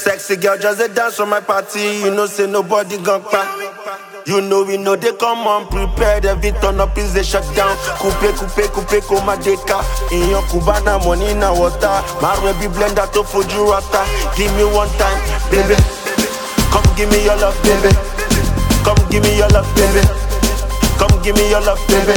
Sexy girl just a dance for my party. You know say nobody gon' cry. You know we know they come on prepared. Every turn up is a shutdown. Coupe, koma deka. In your Cubana money na water. Marwe be blender to Fuji rata. Give me one time, baby. Come give me your love, baby. Come give me your love, baby. Come give me your love, baby.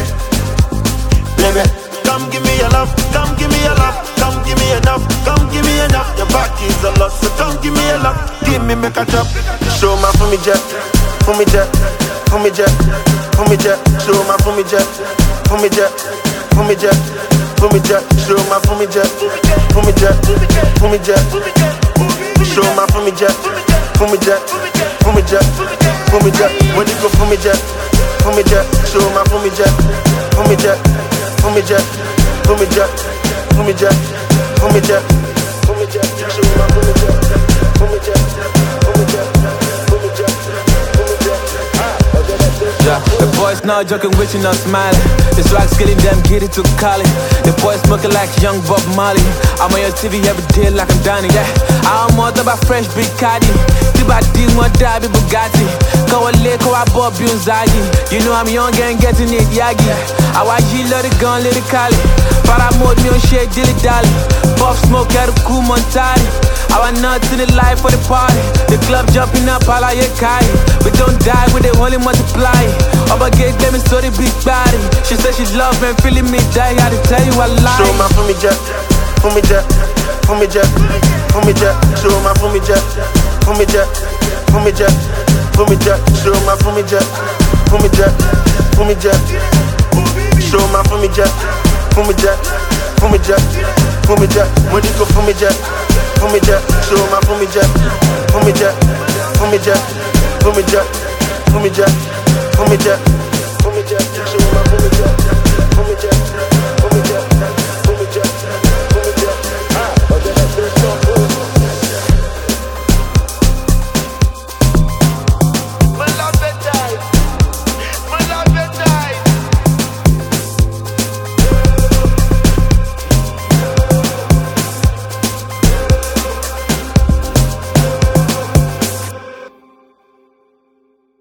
Baby, come give me your love. Come give me your love. Come give me enough. Come give me enough. Your back is a lot, so come give me your love. Give me make a drop. Show my for me jet. For me jet, for me jet, for me jet, show my for me jet, for me jet, for me jet, for me jet, show my for me jet, for me jet, for me jet, show my for me jet, for me jet, for me jet, for me jet, when you go for me jet, show my for me jet, for me jet, for me jet, for me jet, for me jet, for me jet, for me jet, show my for me jet, for me jet, for me jet. Yeah, the boys now joking with you, not smiling. The swag's getting them, get it to college. The boys smoking like young Bob Marley. I'm on your TV every day like I'm dining, yeah. I'm more about fresh big caddy. Tiba D, one die, Bugatti. Go a lick, or I bought Bunzagi. You know I'm young and getting it, Yagi. I watch you, let it gun, let it call it. Para mode, me on shit, dilly dally. Puff smoke, out of cool Montari. I want nuts in the life for the party. The club jumping up, all I kai. We don't die, we they only multiply. Oba get them so the big body. She said she love me, feeling me die. I had to tell you I lie. Show my for me jet, for me jet, for me jet, for me jet. Show my for me jet, for me jet, for me jet, for me jet. Show my for me jet, for me jet, for me jet. Show my for me jet, for me jet, for me jet, for me jet. When you go for me jet. For me jet, show my for me jet, for me jet, for me jet, for me jet, for me jet, for me jet.